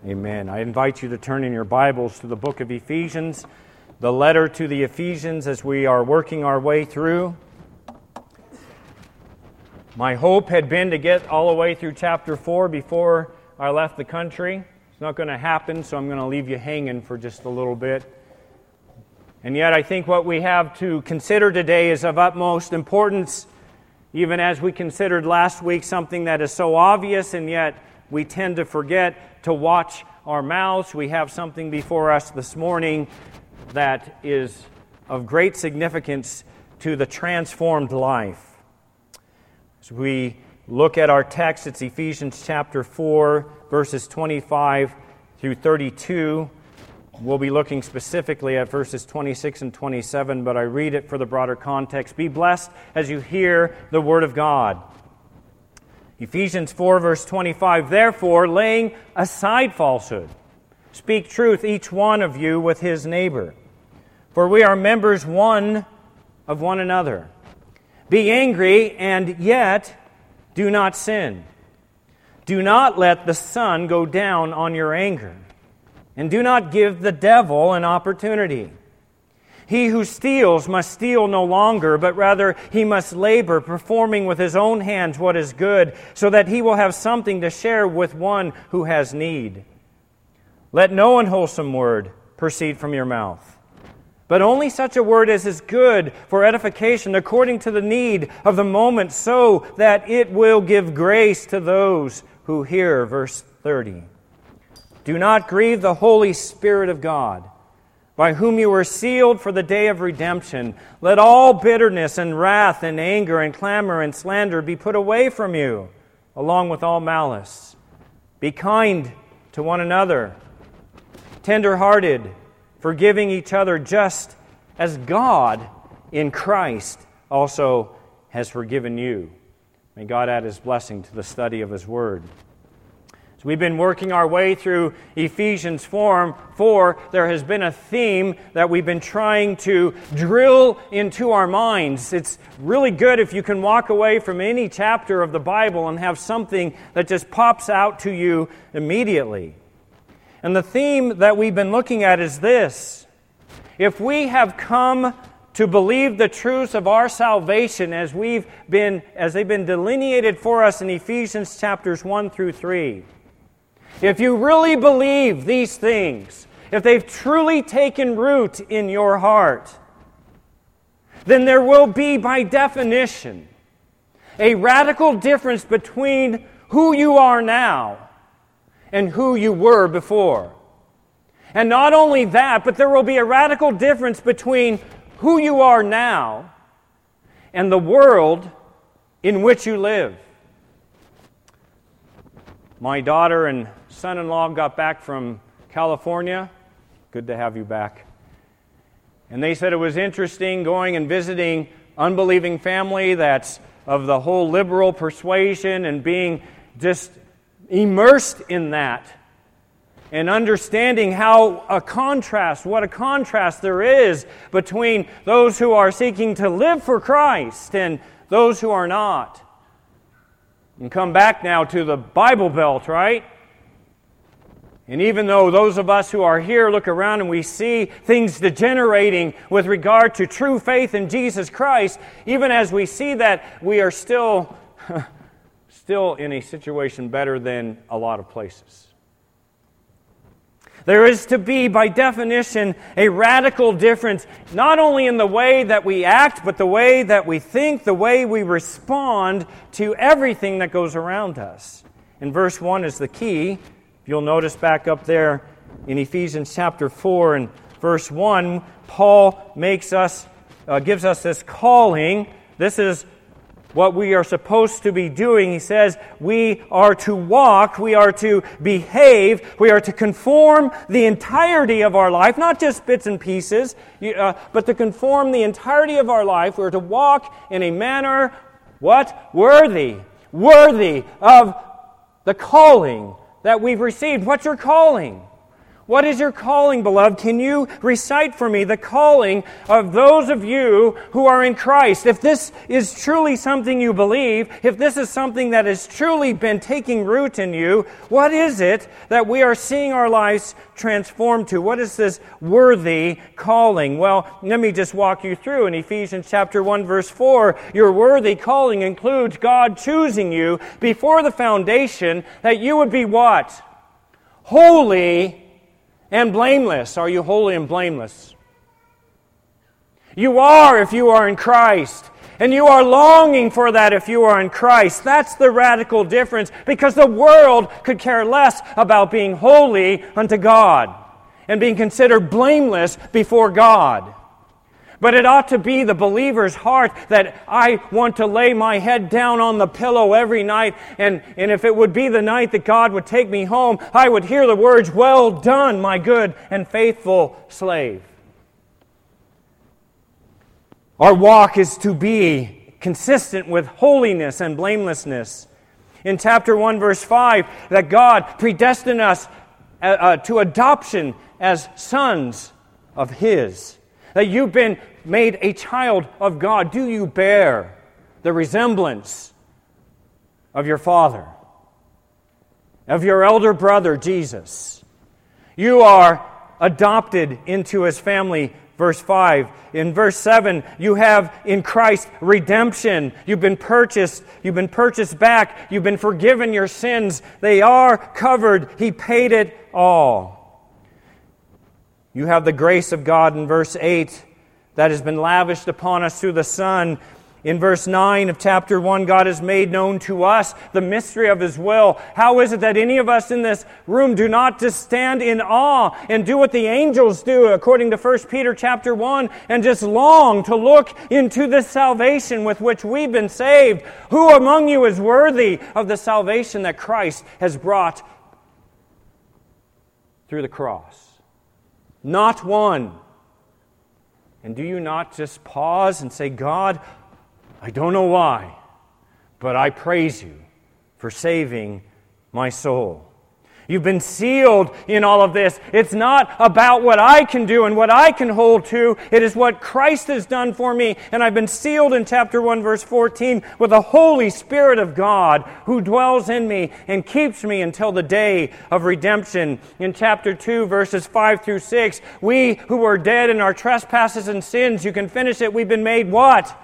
Amen. I invite you to turn in your Bibles to the book of Ephesians, the letter to the Ephesians as we are working our way through. My hope had been to get all the way through chapter 4 before I left the country. It's not going to happen, so I'm going to leave you hanging for just a little bit. And yet I think what we have to consider today is of utmost importance, even as we considered last week something that is so obvious and yet we tend to forget to watch our mouths. We have something before us this morning that is of great significance to the transformed life. As we look at our text, it's Ephesians chapter 4, verses 25 through 32. We'll be looking specifically at verses 26 and 27, but I read it for the broader context. Be blessed as you hear the word of God. Ephesians 4, verse 25, therefore, laying aside falsehood, speak truth, each one of you with his neighbor. For we are members one of one another. Be angry, and yet do not sin. Do not let the sun go down on your anger, and do not give the devil an opportunity. He who steals must steal no longer, but rather he must labor, performing with his own hands what is good, so that he will have something to share with one who has need. Let no unwholesome word proceed from your mouth, but only such a word as is good for edification according to the need of the moment, so that it will give grace to those who hear. Verse 30. Do not grieve the Holy Spirit of God, by whom you were sealed for the day of redemption. Let all bitterness and wrath and anger and clamor and slander be put away from you, along with all malice. Be kind to one another, tender-hearted, forgiving each other, just as God in Christ also has forgiven you. May God add His blessing to the study of His Word. So we've been working our way through Ephesians 4. There has been a theme that we've been trying to drill into our minds. It's really good if you can walk away from any chapter of the Bible and have something that just pops out to you immediately. And the theme that we've been looking at is this. If we have come to believe the truths of our salvation as they've been delineated for us in Ephesians chapters 1 through 3, if you really believe these things, if they've truly taken root in your heart, then there will be, by definition, a radical difference between who you are now and who you were before. And not only that, but there will be a radical difference between who you are now and the world in which you live. My daughter and son-in-law got back from California. Good to have you back. And they said it was interesting going and visiting unbelieving family that's of the whole liberal persuasion and being just immersed in that and understanding what a contrast there is between those who are seeking to live for Christ and those who are not. And come back now to the Bible Belt, right? And even though those of us who are here look around and we see things degenerating with regard to true faith in Jesus Christ, even as we see that, we are still in a situation better than a lot of places. There is to be, by definition, a radical difference, not only in the way that we act, but the way that we think, the way we respond to everything that goes around us. And verse 1 is the key. You'll notice back up there in Ephesians chapter 4 and verse 1, Paul gives us this calling. This is what we are supposed to be doing. He says we are to walk, we are to behave, we are to conform the entirety of our life, not just bits and pieces, but to conform the entirety of our life. We're to walk in a manner, what? Worthy of the calling that we've received. What's your calling? What is your calling, beloved? Can you recite for me the calling of those of you who are in Christ? If this is truly something you believe, if this is something that has truly been taking root in you, what is it that we are seeing our lives transformed to? What is this worthy calling? Well, let me just walk you through. In Ephesians chapter 1, verse 4, your worthy calling includes God choosing you before the foundation that you would be what? Holy and blameless. Are you holy and blameless? You are if you are in Christ. And you are longing for that if you are in Christ. That's the radical difference, because the world could care less about being holy unto God and being considered blameless before God. But it ought to be the believer's heart that I want to lay my head down on the pillow every night, and if it would be the night that God would take me home, I would hear the words, "Well done, my good and faithful slave." Our walk is to be consistent with holiness and blamelessness. In chapter 1, verse 5, that God predestined us to adoption as sons of His. That you've been made a child of God. Do you bear the resemblance of your Father, of your elder brother, Jesus? You are adopted into His family, verse 5. In verse 7, you have in Christ redemption. You've been purchased back. You've been forgiven your sins. They are covered. He paid it all. You have the grace of God in verse 8 that has been lavished upon us through the Son. In verse 9 of chapter 1, God has made known to us the mystery of His will. How is it that any of us in this room do not just stand in awe and do what the angels do, according to 1 Peter chapter 1, and just long to look into this salvation with which we've been saved? Who among you is worthy of the salvation that Christ has brought through the cross? Not one. And do you not just pause and say, God, I don't know why, but I praise You for saving my soul. You've been sealed in all of this. It's not about what I can do and what I can hold to. It is what Christ has done for me. And I've been sealed in chapter 1, verse 14, with the Holy Spirit of God who dwells in me and keeps me until the day of redemption. In chapter 2, verses 5 through 6, we who were dead in our trespasses and sins, you can finish it, we've been made what?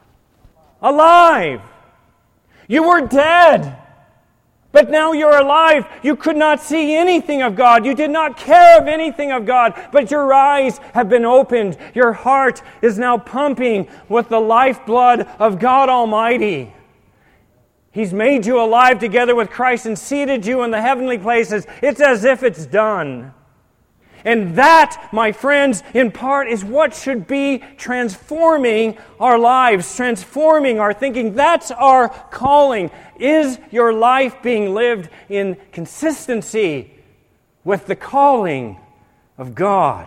Alive. You were dead. But now you're alive. You could not see anything of God. You did not care of anything of God. But your eyes have been opened. Your heart is now pumping with the lifeblood of God Almighty. He's made you alive together with Christ and seated you in the heavenly places. It's as if it's done. And that, my friends, in part is what should be transforming our lives, transforming our thinking. That's our calling. Is your life being lived in consistency with the calling of God?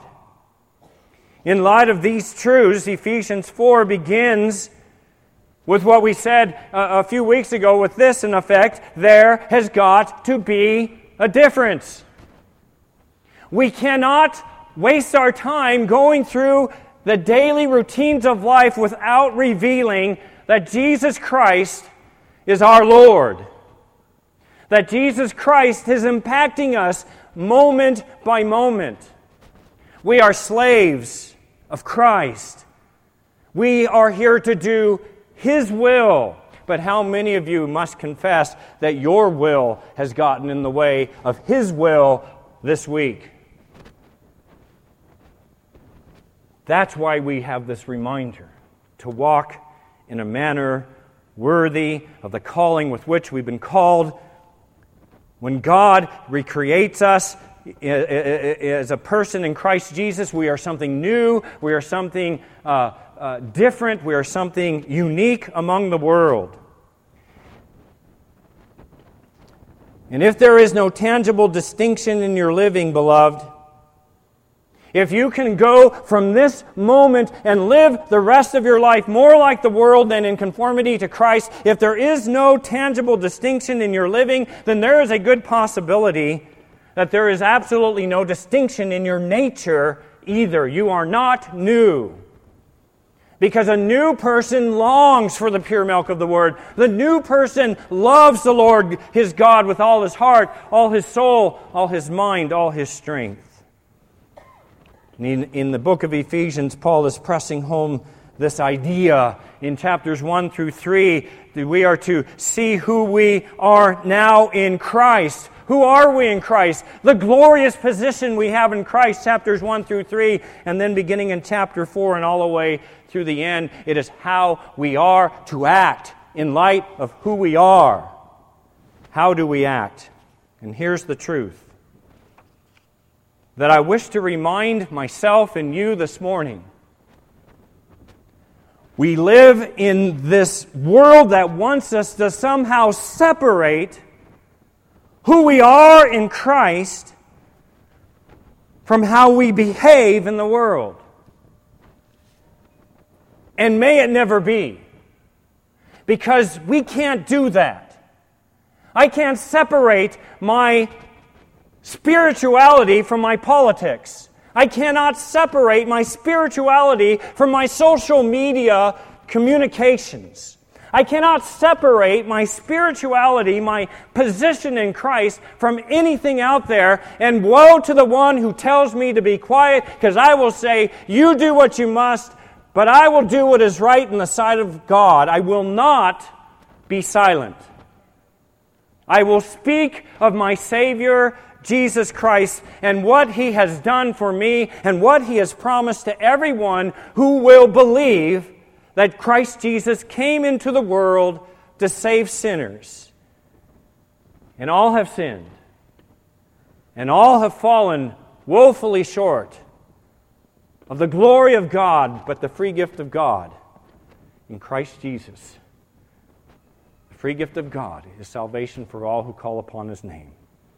In light of these truths, Ephesians 4 begins with what we said a few weeks ago, with this in effect: there has got to be a difference. We cannot waste our time going through the daily routines of life without revealing that Jesus Christ is our Lord. That Jesus Christ is impacting us moment by moment. We are slaves of Christ. We are here to do His will. But how many of you must confess that your will has gotten in the way of His will this week? That's why we have this reminder to walk in a manner worthy of the calling with which we've been called. When God recreates us as a person in Christ Jesus, we are something new, we are something different, we are something unique among the world. And if there is no tangible distinction in your living, beloved, if you can go from this moment and live the rest of your life more like the world than in conformity to Christ, if there is no tangible distinction in your living, then there is a good possibility that there is absolutely no distinction in your nature either. You are not new. Because a new person longs for the pure milk of the Word. The new person loves the Lord, his God, with all his heart, all his soul, all his mind, all his strength. In the book of Ephesians, Paul is pressing home this idea in chapters 1 through 3 that we are to see who we are now in Christ. Who are we in Christ? The glorious position we have in Christ, chapters 1 through 3, and then beginning in chapter 4 and all the way through the end. It is how we are to act in light of who we are. How do we act? And here's the truth that I wish to remind myself and you this morning. We live in this world that wants us to somehow separate who we are in Christ from how we behave in the world. And may it never be. Because we can't do that. I can't separate my spirituality from my politics. I cannot separate my spirituality from my social media communications. I cannot separate my spirituality, my position in Christ, from anything out there. And woe to the one who tells me to be quiet, because I will say, you do what you must, but I will do what is right in the sight of God. I will not be silent. I will speak of my Savior, Jesus Christ, and what He has done for me, and what He has promised to everyone who will believe that Christ Jesus came into the world to save sinners. And all have sinned. And all have fallen woefully short of the glory of God, but the free gift of God in Christ Jesus. The free gift of God is salvation for all who call upon His name.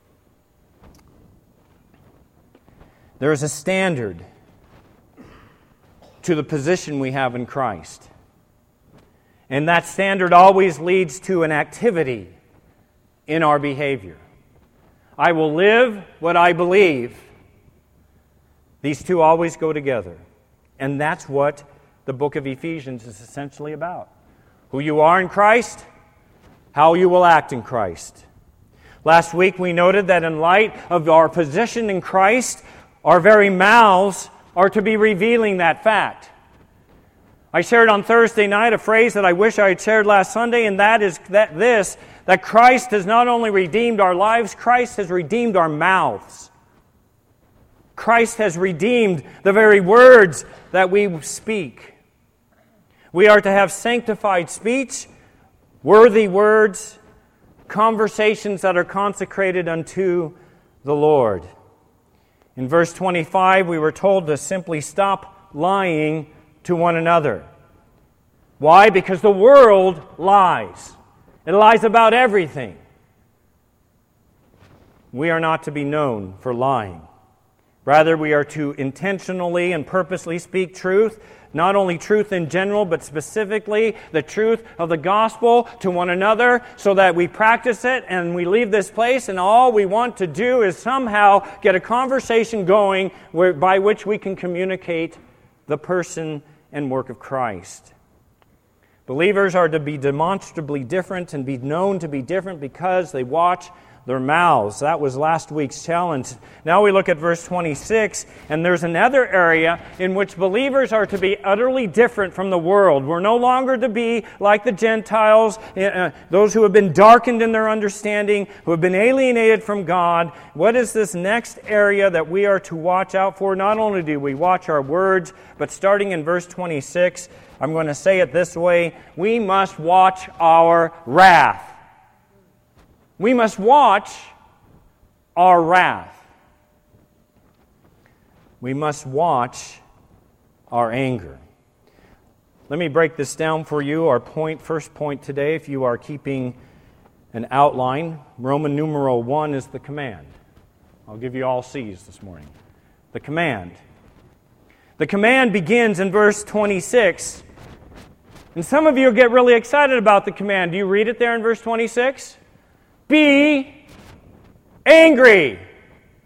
There is a standard to the position we have in Christ. And that standard always leads to an activity in our behavior. I will live what I believe. These two always go together. And that's what the book of Ephesians is essentially about. Who you are in Christ, how you will act in Christ. Last week we noted that in light of our position in Christ, our very mouths are to be revealing that fact. I shared on Thursday night a phrase that I wish I had shared last Sunday, and that is that Christ has not only redeemed our lives, Christ has redeemed our mouths. Christ has redeemed the very words that we speak. We are to have sanctified speech, worthy words, conversations that are consecrated unto the Lord. In verse 25, we were told to simply stop lying to one another. Why? Because the world lies. It lies about everything. We are not to be known for lying. Rather, we are to intentionally and purposely speak truth, not only truth in general, but specifically the truth of the gospel to one another, so that we practice it and we leave this place and all we want to do is somehow get a conversation going by which we can communicate the person and work of Christ. Believers are to be demonstrably different and be known to be different because they watch their mouths. That was last week's challenge. Now we look at verse 26, and there's another area in which believers are to be utterly different from the world. We're no longer to be like the Gentiles, those who have been darkened in their understanding, who have been alienated from God. What is this next area that we are to watch out for? Not only do we watch our words, but starting in verse 26, I'm going to say it this way: we must watch our wrath. We must watch our wrath. We must watch our anger. Let me break this down for you. Our first point today, if you are keeping an outline, Roman numeral 1 is the command. I'll give you all C's this morning. The command. The command begins in verse 26. And some of you get really excited about the command. Do you read it there in verse 26? Be angry.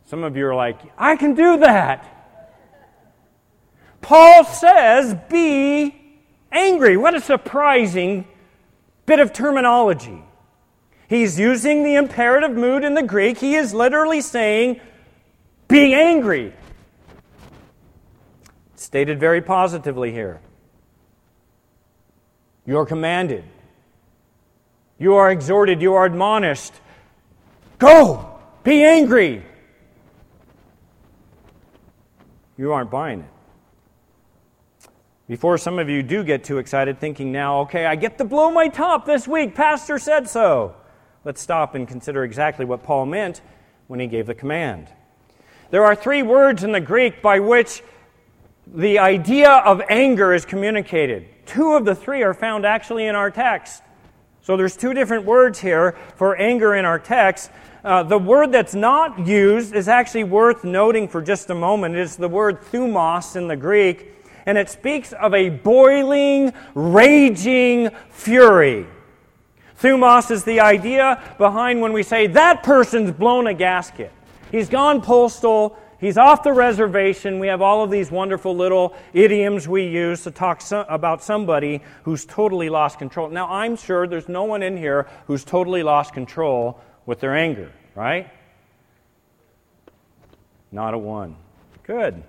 Some of you are like, I can do that. Paul says, be angry. What a surprising bit of terminology. He's using the imperative mood in the Greek. He is literally saying, be angry. Stated very positively here. You are commanded. You are exhorted. You are admonished. Go! Be angry! You aren't buying it. Before some of you do get too excited thinking now, okay, I get to blow my top this week. Pastor said so. Let's stop and consider exactly what Paul meant when he gave the command. There are 3 words in the Greek by which the idea of anger is communicated. 2 of the 3 are found actually in our text. So there's 2 different words here for anger in our text. The word that's not used is actually worth noting for just a moment. It is the word thumos in the Greek, and it speaks of a boiling, raging fury. Thumos is the idea behind when we say, that person's blown a gasket. He's gone postal. He's off the reservation. We have all of these wonderful little idioms we use to talk about somebody who's totally lost control. Now, I'm sure there's no one in here who's totally lost control with their anger, right? Not a one. Good.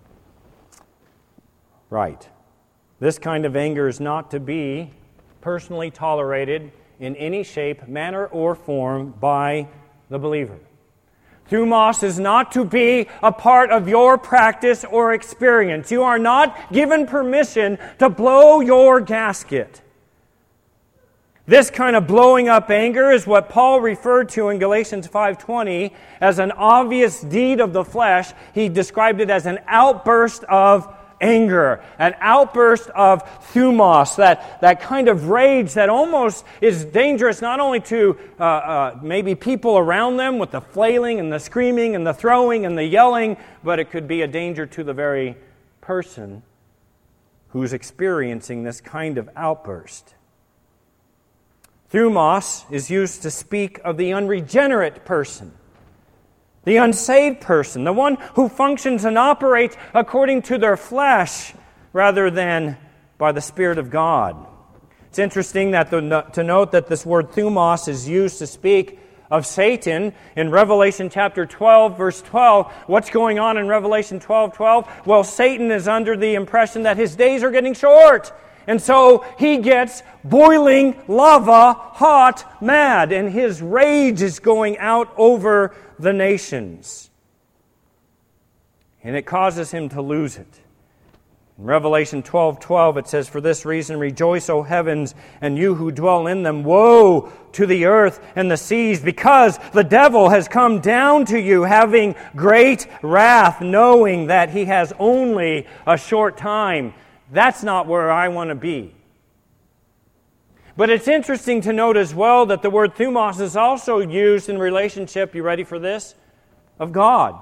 Right. This kind of anger is not to be personally tolerated in any shape, manner, or form by the believer. Thumos is not to be a part of your practice or experience. You are not given permission to blow your gasket. This kind of blowing up anger is what Paul referred to in Galatians 5:20 as an obvious deed of the flesh. He described it as an outburst of anger, an outburst of thumos, that kind of rage that almost is dangerous not only to maybe people around them with the flailing and the screaming and the throwing and the yelling, but it could be a danger to the very person who's experiencing this kind of outburst. Thumos is used to speak of the unregenerate person, the unsaved person, the one who functions and operates according to their flesh rather than by the Spirit of God. It's interesting that to note that this word thumos is used to speak of Satan in Revelation chapter 12, verse 12. What's going on in Revelation 12:12? Well, Satan is under the impression that his days are getting short. And so he gets boiling lava, hot, mad, and his rage is going out over the nations. And it causes him to lose it. In Revelation 12:12 it says, "For this reason rejoice, O heavens, and you who dwell in them. Woe to the earth and the seas, because the devil has come down to you, having great wrath, knowing that he has only a short time." That's not where I want to be. But it's interesting to note as well that the word thumos is also used in relationship, you ready for this? Of God.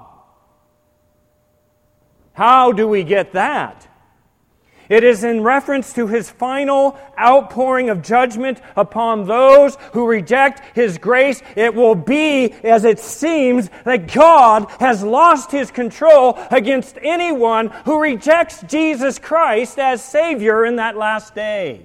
How do we get that? It is in reference to His final outpouring of judgment upon those who reject His grace. It will be, as it seems, that God has lost His control against anyone who rejects Jesus Christ as Savior in that last day.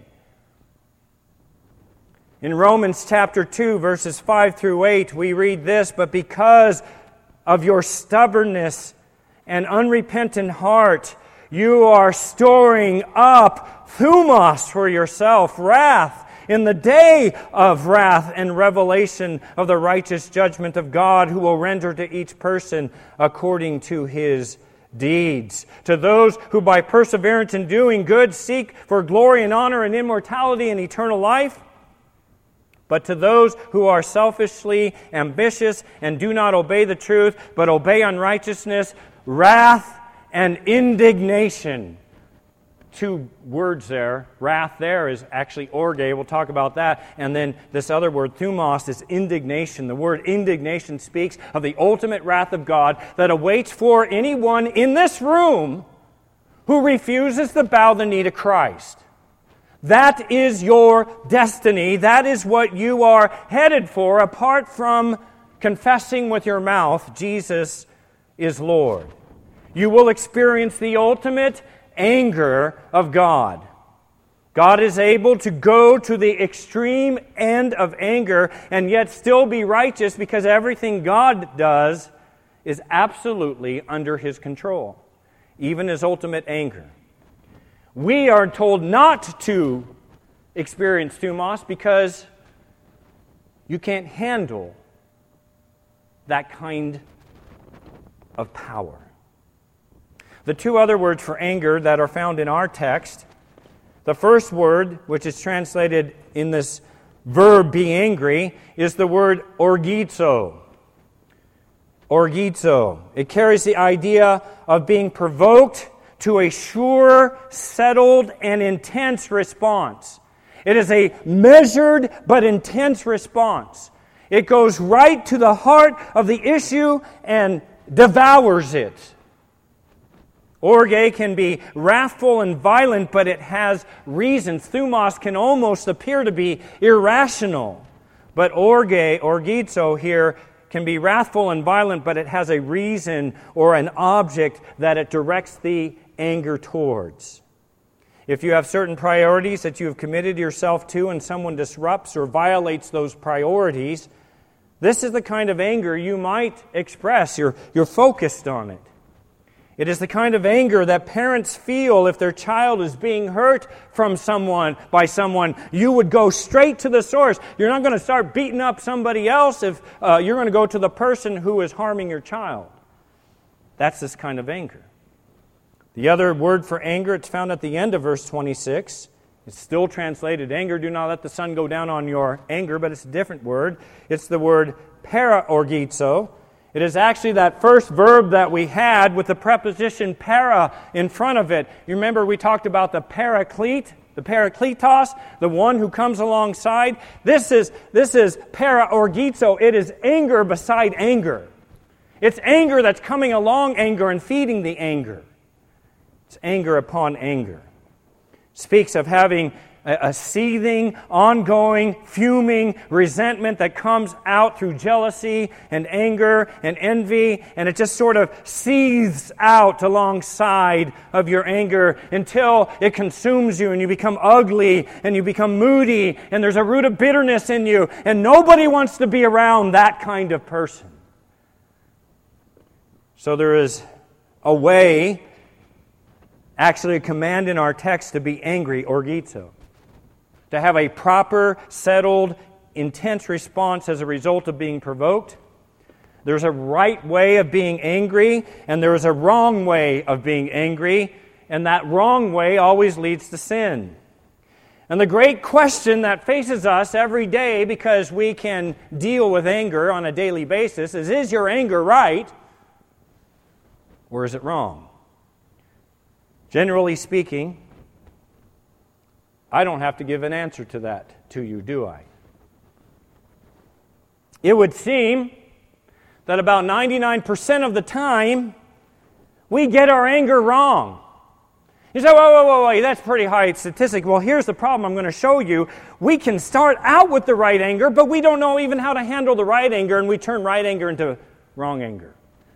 In Romans chapter 2, verses 5 through 8, we read this, "But because of your stubbornness and unrepentant heart, you are storing up thumos for yourself, wrath, in the day of wrath and revelation of the righteous judgment of God, who will render to each person according to his deeds. To those who by perseverance in doing good seek for glory and honor and immortality and eternal life. But to those who are selfishly ambitious and do not obey the truth, but obey unrighteousness, wrath and indignation." 2 words there. Wrath there is actually orge. We'll talk about that. And then this other word, thumos, is indignation. The word indignation speaks of the ultimate wrath of God that awaits for anyone in this room who refuses to bow the knee to Christ. That is your destiny. That is what you are headed for, apart from confessing with your mouth Jesus is Lord. You will experience the ultimate anger of God. God is able to go to the extreme end of anger and yet still be righteous because everything God does is absolutely under His control, even His ultimate anger. We are told not to experience thumos because you can't handle that kind of power. The two other words for anger that are found in our text, the first word, which is translated in this verb, be angry, is the word orgizo. Orgizo. It carries the idea of being provoked to a sure, settled, and intense response. It is a measured but intense response. It goes right to the heart of the issue and devours it. Orge can be wrathful and violent, but it has reasons. Thumos can almost appear to be irrational. But orgizo here, can be wrathful and violent, but it has a reason or an object that it directs the anger towards. If you have certain priorities that you have committed yourself to and someone disrupts or violates those priorities, this is the kind of anger you might express. You're focused on it. It is the kind of anger that parents feel if their child is being hurt by someone. You would go straight to the source. You're not going to start beating up somebody else if you're going to go to the person who is harming your child. That's this kind of anger. The other word for anger, it's found at the end of verse 26. It's still translated anger. Do not let the sun go down on your anger, but it's a different word. It's the word paraorgizo. It is actually that first verb that we had with the preposition para in front of it. You remember we talked about the paraclete, the parakletos, the one who comes alongside. This is paraorgizo. It is anger beside anger. It's anger that's coming along anger and feeding the anger. It's anger upon anger. It speaks of having a seething, ongoing, fuming resentment that comes out through jealousy and anger and envy, and it just sort of seethes out alongside of your anger until it consumes you and you become ugly and you become moody and there's a root of bitterness in you, and nobody wants to be around that kind of person. So there is a way, actually a command in our text to be angry, orgizo. To have a proper, settled, intense response as a result of being provoked. There's a right way of being angry, and there is a wrong way of being angry, and that wrong way always leads to sin. And the great question that faces us every day, because we can deal with anger on a daily basis, is your anger right, or is it wrong? Generally speaking, I don't have to give an answer to that to you, do I? It would seem that about 99% of the time, we get our anger wrong. You say, whoa, that's a pretty high statistic. Well, here's the problem I'm going to show you. We can start out with the right anger, but we don't know even how to handle the right anger, and we turn right anger into wrong anger.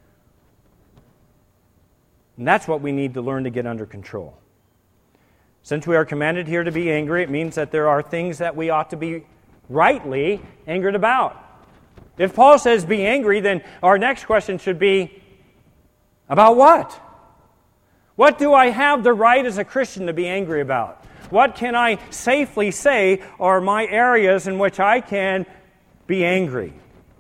And that's what we need to learn to get under control. Since we are commanded here to be angry, it means that there are things that we ought to be rightly angered about. If Paul says be angry, then our next question should be, about what? What do I have the right as a Christian to be angry about? What can I safely say are my areas in which I can be angry?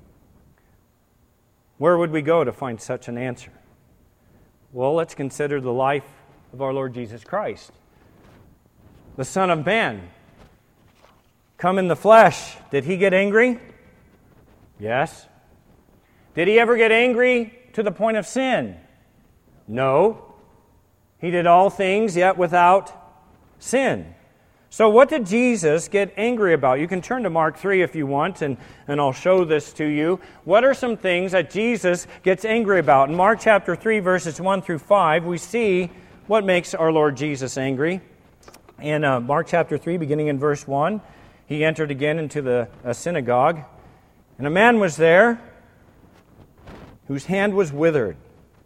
Where would we go to find such an answer? Well, let's consider the life of our Lord Jesus Christ. The Son of Man, come in the flesh. Did He get angry? Yes. Did He ever get angry to the point of sin? No. He did all things, yet without sin. So what did Jesus get angry about? You can turn to Mark 3 if you want, and I'll show this to you. What are some things that Jesus gets angry about? In Mark chapter 3, verses 1 through 5, we see what makes our Lord Jesus angry. In Mark chapter 3, beginning in verse 1, He entered again into the synagogue, and a man was there whose hand was withered.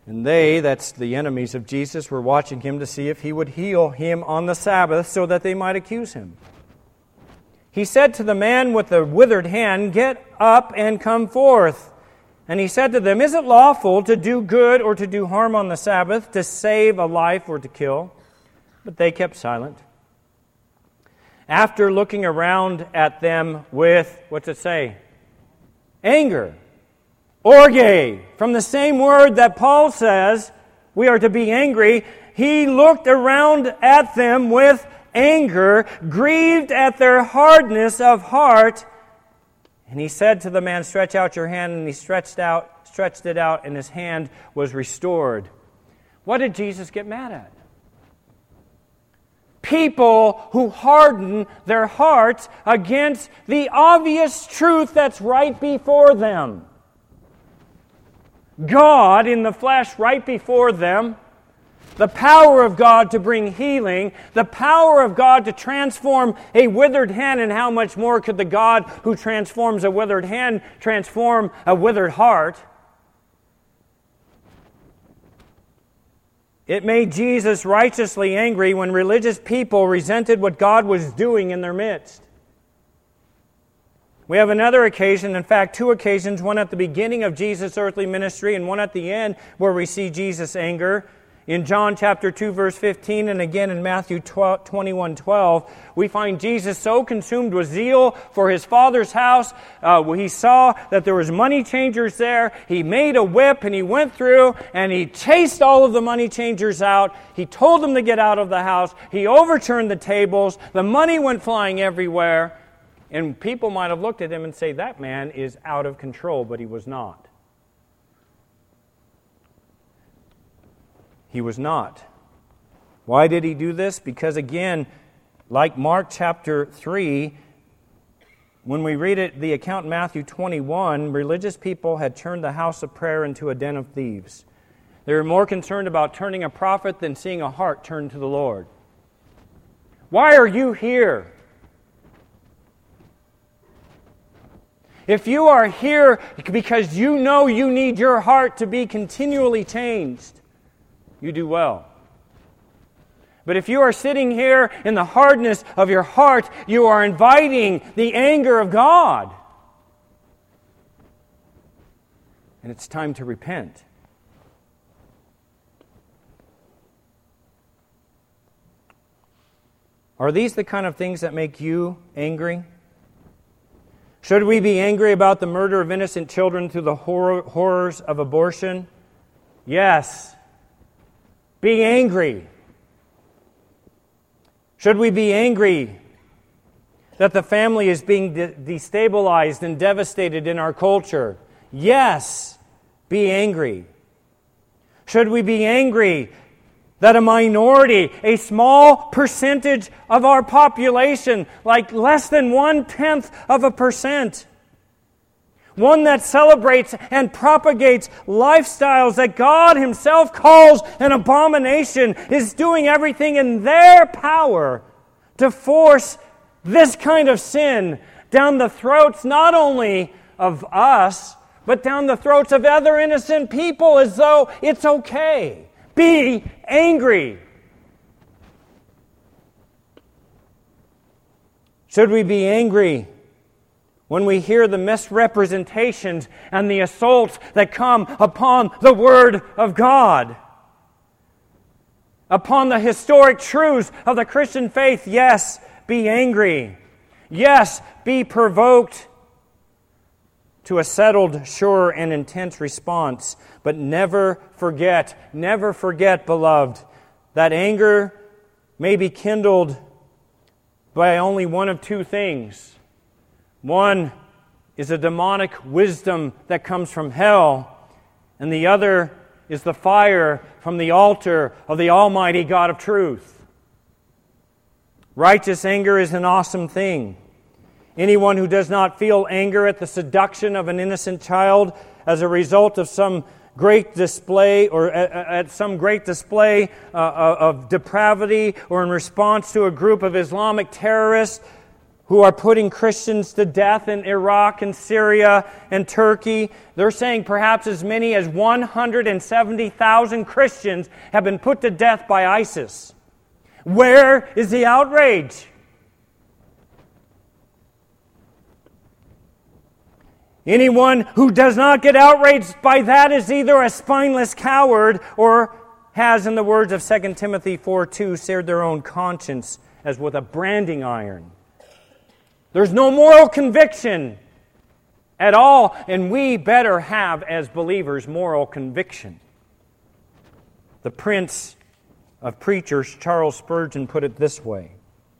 And they, that's the enemies of Jesus, were watching him to see if he would heal him on the Sabbath so that they might accuse him. He said to the man with the withered hand, "Get up and come forth." And he said to them, "Is it lawful to do good or to do harm on the Sabbath, to save a life or to kill?" But they kept silent. After looking around at them with, what's it say? Anger. Orge, from the same word that Paul says we are to be angry, he looked around at them with anger, grieved at their hardness of heart, and he said to the man, "Stretch out your hand," and he stretched it out, and his hand was restored. What did Jesus get mad at? People who harden their hearts against the obvious truth that's right before them. God in the flesh right before them, the power of God to bring healing, the power of God to transform a withered hand, and how much more could the God who transforms a withered hand transform a withered heart? It made Jesus righteously angry when religious people resented what God was doing in their midst. We have another occasion, in fact, two occasions, one at the beginning of Jesus' earthly ministry and one at the end, where we see Jesus' anger. In John chapter 2, verse 15, and again in Matthew 21:12, we find Jesus so consumed with zeal for his Father's house. He saw that there was money changers there. He made a whip and he went through and he chased all of the money changers out. He told them to get out of the house. He overturned the tables. The money went flying everywhere. And people might have looked at him and say, "That man is out of control," but he was not. He was not. Why did he do this? Because again, like Mark chapter 3, when we read it, the account in Matthew 21, religious people had turned the house of prayer into a den of thieves. They were more concerned about turning a prophet than seeing a heart turned to the Lord. Why are you here? If you are here because you know you need your heart to be continually changed, you do well. But if you are sitting here in the hardness of your heart, you are inviting the anger of God. And it's time to repent. Are these the kind of things that make you angry? Should we be angry about the murder of innocent children through the horrors of abortion? Yes. Be angry. Should we be angry that the family is being destabilized and devastated in our culture? Yes. Be angry. Should we be angry that a minority, a small percentage of our population, like less than 0.1%, one that celebrates and propagates lifestyles that God Himself calls an abomination, is doing everything in their power to force this kind of sin down the throats not only of us, but down the throats of other innocent people as though it's okay. Be angry. Should we be angry when we hear the misrepresentations and the assaults that come upon the Word of God? Upon the historic truths of the Christian faith? Yes, be angry. Yes, be provoked to a settled, sure, and intense response. But never forget, beloved, that anger may be kindled by only one of two things. One is a demonic wisdom that comes from hell, and the other is the fire from the altar of the Almighty God of truth. Righteous anger is an awesome thing. Anyone who does not feel anger at the seduction of an innocent child as a result of some great display or at some great display of depravity or in response to a group of Islamic terrorists who are putting Christians to death in Iraq and Syria and Turkey. They're saying perhaps as many as 170,000 Christians have been put to death by ISIS. Where is the outrage? Anyone who does not get outraged by that is either a spineless coward or has, in the words of 2 Timothy 4:2, seared their own conscience as with a branding iron. There's no moral conviction at all, and we better have, as believers, moral conviction. The Prince of Preachers, Charles Spurgeon, put it this way,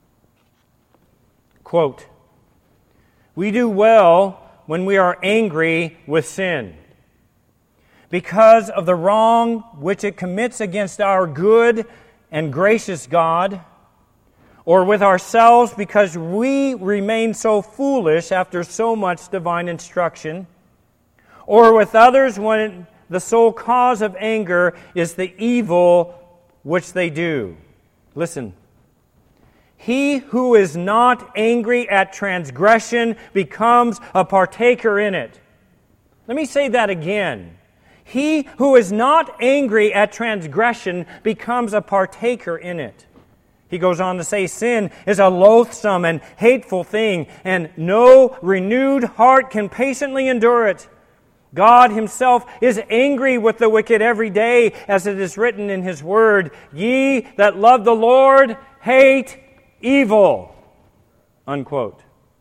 quote, "We do well when we are angry with sin, because of the wrong which it commits against our good and gracious God, or with ourselves because we remain so foolish after so much divine instruction, or with others when the sole cause of anger is the evil which they do." Listen. "He who is not angry at transgression becomes a partaker in it." Let me say that again. He who is not angry at transgression becomes a partaker in it. He goes on to say, "Sin is a loathsome and hateful thing, and no renewed heart can patiently endure it. God Himself is angry with the wicked every day, as it is written in His Word, 'Ye that love the Lord hate evil.'" Unquote.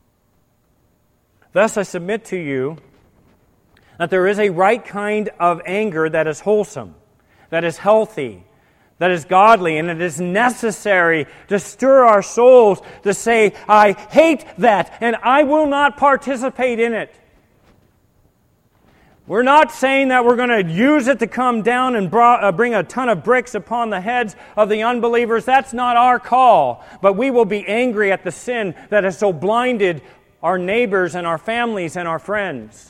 Thus I submit to you that there is a right kind of anger that is wholesome, that is healthy, that is godly, and it is necessary to stir our souls to say, "I hate that, and I will not participate in it." We're not saying that we're going to use it to come down and bring a ton of bricks upon the heads of the unbelievers. That's not our call. But we will be angry at the sin that has so blinded our neighbors and our families and our friends.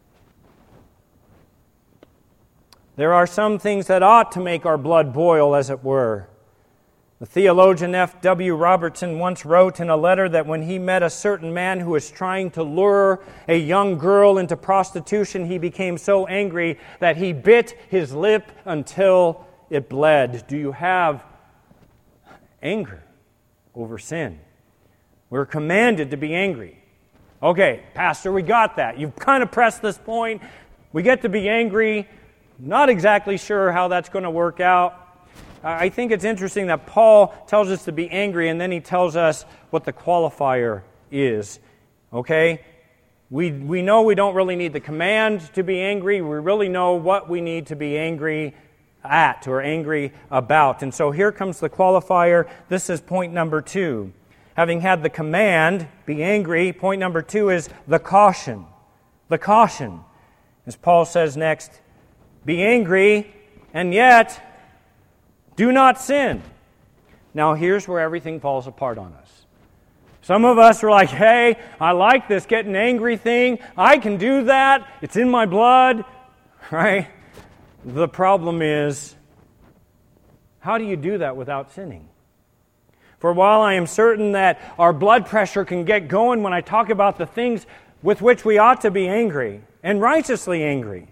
There are some things that ought to make our blood boil, as it were. The theologian F.W. Robertson once wrote in a letter that when he met a certain man who was trying to lure a young girl into prostitution, he became so angry that he bit his lip until it bled. Do you have anger over sin? We're commanded to be angry. Okay, Pastor, we got that. You've kind of pressed this point. We get to be angry. Not exactly sure how that's going to work out. I think it's interesting that Paul tells us to be angry, and then he tells us what the qualifier is. Okay? We know we don't really need the command to be angry. We really know what we need to be angry at or angry about. And so here comes the qualifier. This is point number 2. Having had the command, be angry, point number 2 is the caution. The caution. As Paul says next, be angry, and yet do not sin. Now here's where everything falls apart on us. Some of us are like, hey, I like this getting angry thing. I can do that. It's in my blood. Right? The problem is, how do you do that without sinning? For while I am certain that our blood pressure can get going when I talk about the things with which we ought to be angry, and righteously angry,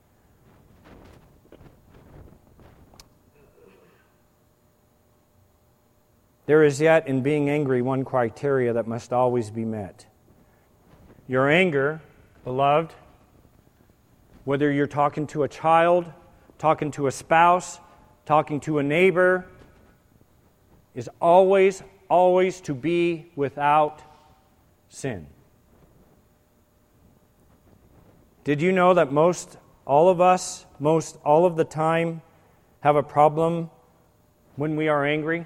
there is yet in being angry one criteria that must always be met. Your anger, beloved, whether you're talking to a child, talking to a spouse, talking to a neighbor, is always to be without sin. Did you know that most all of the time, have a problem when we are angry?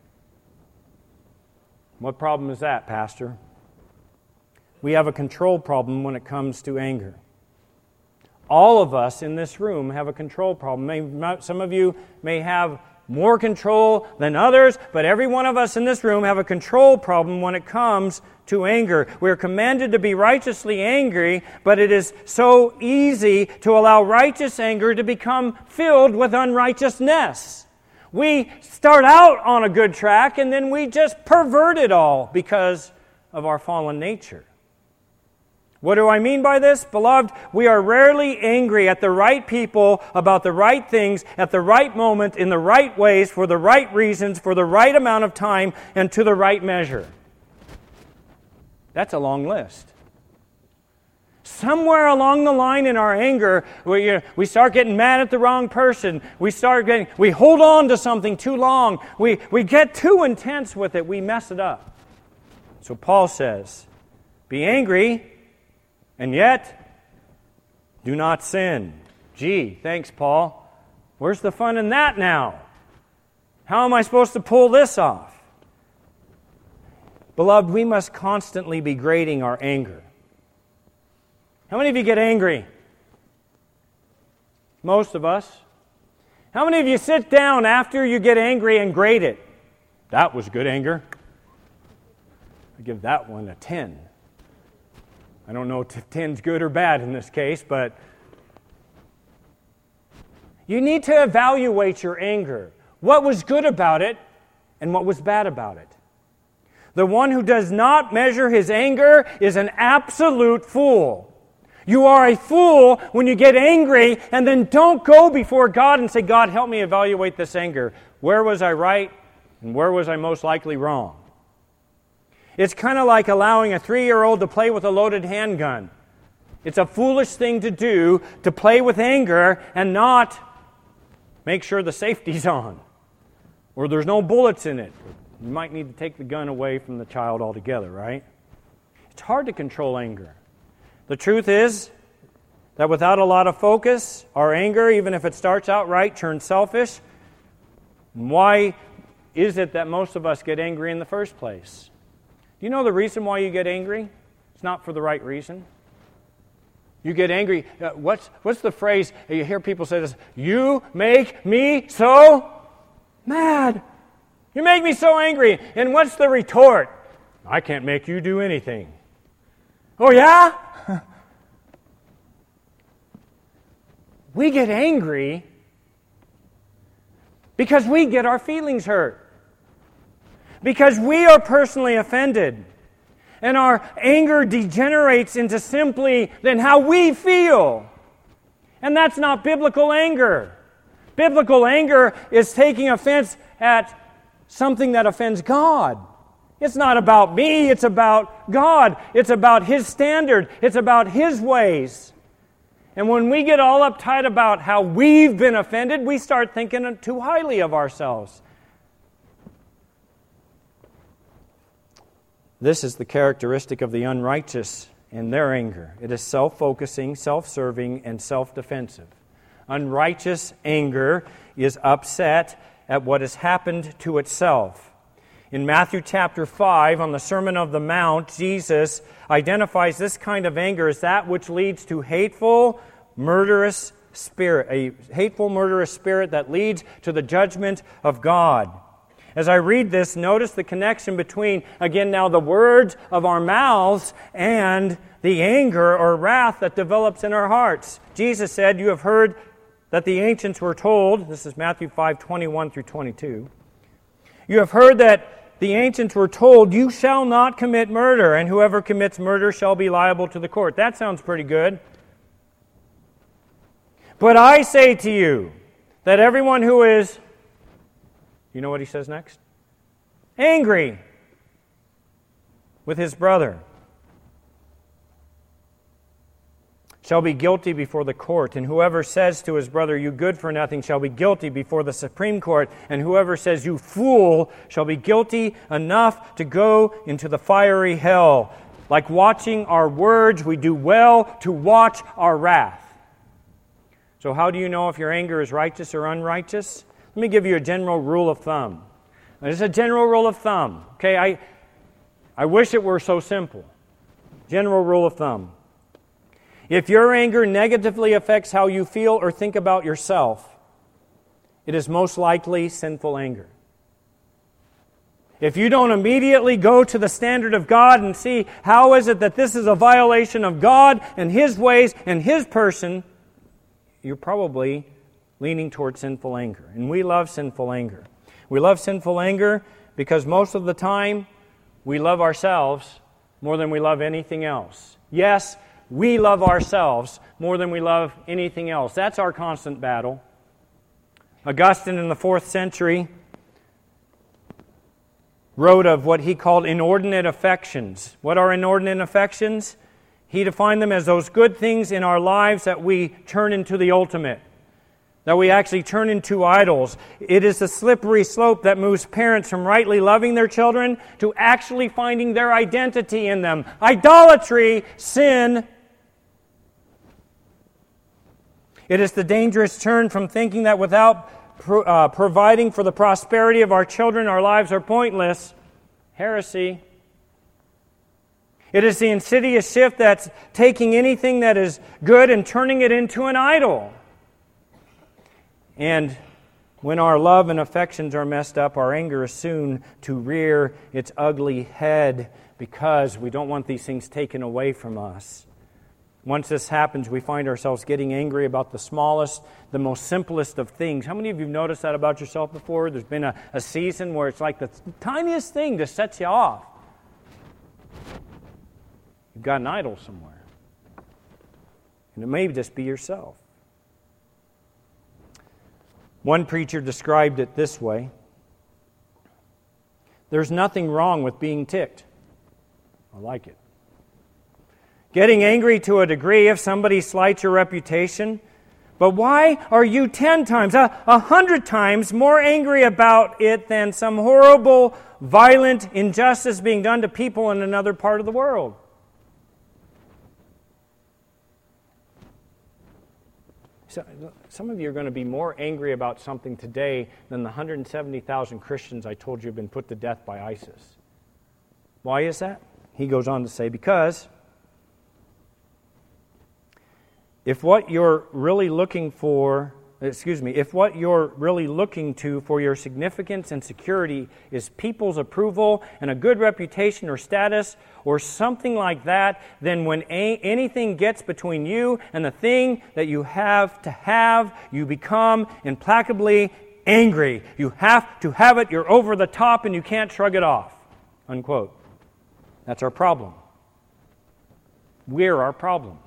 What problem is that, Pastor? We have a control problem when it comes to anger. All of us in this room have a control problem. Some of you may have more control than others, but every one of us in this room have a control problem when it comes to anger. We're commanded to be righteously angry, but it is so easy to allow righteous anger to become filled with unrighteousness. We start out on a good track, and then we just pervert it all because of our fallen nature. What do I mean by this? Beloved, we are rarely angry at the right people about the right things at the right moment, in the right ways, for the right reasons, for the right amount of time, and to the right measure. That's a long list. Somewhere along the line in our anger, we start getting mad at the wrong person. We hold on to something too long. We get too intense with it. We mess it up. So Paul says, be angry, and yet do not sin. Gee, thanks, Paul. Where's the fun in that now? How am I supposed to pull this off? Beloved, we must constantly be grading our anger. How many of you get angry? Most of us. How many of you sit down after you get angry and grade it? That was good anger. I give that one a 10. I don't know if 10's good or bad in this case, but you need to evaluate your anger. What was good about it and what was bad about it? The one who does not measure his anger is an absolute fool. You are a fool when you get angry and then don't go before God and say, God, help me evaluate this anger. Where was I right and where was I most likely wrong? It's kind of like allowing a 3-year-old to play with a loaded handgun. It's a foolish thing to do, to play with anger and not make sure the safety's on or there's no bullets in it. You might need to take the gun away from the child altogether, right? It's hard to control anger. The truth is that without a lot of focus, our anger, even if it starts out right, turns selfish. And why is it that most of us get angry in the first place? Do you know the reason why you get angry? It's not for the right reason. You get angry. What's the phrase? You hear people say this, you make me so mad. You make me so angry. And what's the retort? I can't make you do anything. Oh, yeah? We get angry because we get our feelings hurt. Because we are personally offended. And our anger degenerates into simply then how we feel. And that's not biblical anger. Biblical anger is taking offense at something that offends God. It's not about me, it's about God. It's about His standard. It's about His ways. And when we get all uptight about how we've been offended, we start thinking too highly of ourselves. This is the characteristic of the unrighteous in their anger. It is self-focusing, self-serving, and self-defensive. Unrighteous anger is upset at what has happened to itself. In Matthew chapter 5, on the Sermon on the Mount, Jesus identifies this kind of anger as that which leads to hateful, murderous spirit, a hateful, murderous spirit that leads to the judgment of God. As I read this, notice the connection between, again now, the words of our mouths and the anger or wrath that develops in our hearts. Jesus said, you have heard that the ancients were told, this is Matthew 5:21 through 22, you have heard that the ancients were told, you shall not commit murder, and whoever commits murder shall be liable to the court. That sounds pretty good. But I say to you that everyone who is, you know what he says next? Angry with his brother shall be guilty before the court. And whoever says to his brother, you good for nothing, shall be guilty before the Supreme Court. And whoever says, you fool, shall be guilty enough to go into the fiery hell. Like watching our words, we do well to watch our wrath. So how do you know if your anger is righteous or unrighteous? Let me give you a general rule of thumb. This is a general rule of thumb. Okay, I wish it were so simple. General rule of thumb. If your anger negatively affects how you feel or think about yourself, it is most likely sinful anger. If you don't immediately go to the standard of God and see how is it that this is a violation of God and His ways and His person, you're probably leaning toward sinful anger. And we love sinful anger. We love sinful anger because most of the time we love ourselves more than we love anything else. Yes, we love ourselves more than we love anything else. That's our constant battle. Augustine in the 4th century wrote of what he called inordinate affections. What are inordinate affections? He defined them as those good things in our lives that we turn into the ultimate, that we actually turn into idols. It is the slippery slope that moves parents from rightly loving their children to actually finding their identity in them. Idolatry, sin. It is the dangerous turn from thinking that without providing for the prosperity of our children, our lives are pointless. Heresy. It is the insidious shift that's taking anything that is good and turning it into an idol. And when our love and affections are messed up, our anger is soon to rear its ugly head because we don't want these things taken away from us. Once this happens, we find ourselves getting angry about the smallest, the most simplest of things. How many of you have noticed that about yourself before? There's been a season where it's like the tiniest thing just sets you off. You've got an idol somewhere. And it may just be yourself. One preacher described it this way: there's nothing wrong with being ticked. I like it. Getting angry to a degree if somebody slights your reputation. But why are you 10 times, 100 times more angry about it than some horrible, violent injustice being done to people in another part of the world? So, some of you are going to be more angry about something today than the 170,000 Christians I told you have been put to death by ISIS. Why is that? He goes on to say, because if what you're really looking to for your significance and security is people's approval and a good reputation or status or something like that, then when anything gets between you and the thing that you have to have, you become implacably angry. You have to have it, you're over the top, and you can't shrug it off. Unquote. That's our problem. We're our problem.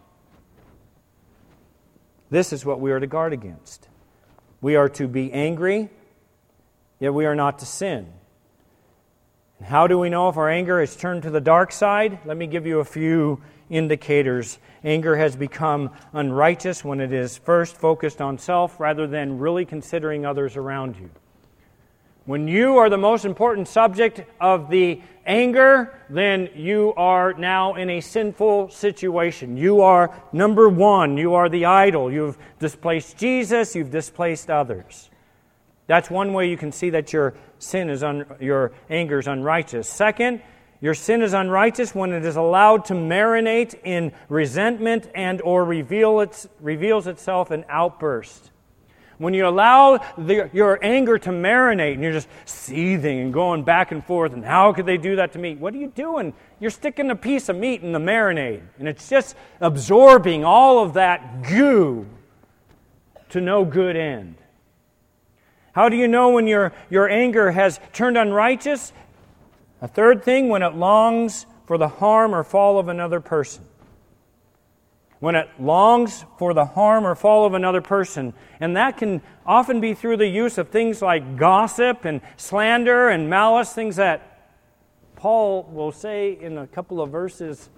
This is what we are to guard against. We are to be angry, yet we are not to sin. And how do we know if our anger has turned to the dark side? Let me give you a few indicators. Anger has become unrighteous when it is first focused on self rather than really considering others around you. When you are the most important subject of the anger, then you are now in a sinful situation. You are number one. You are the idol. You've displaced Jesus. You've displaced others. That's one way you can see that your anger is unrighteous. Second, your sin is unrighteous when it is allowed to marinate in resentment and or reveals itself in outbursts. When you allow your anger to marinate and you're just seething and going back and forth, and how could they do that to me? What are you doing? You're sticking a piece of meat in the marinade, and it's just absorbing all of that goo to no good end. How do you know when your anger has turned unrighteous? A third thing, when it longs for the harm or fall of another person. When it longs for the harm or fall of another person. And that can often be through the use of things like gossip and slander and malice, things that Paul will say in a couple of verses.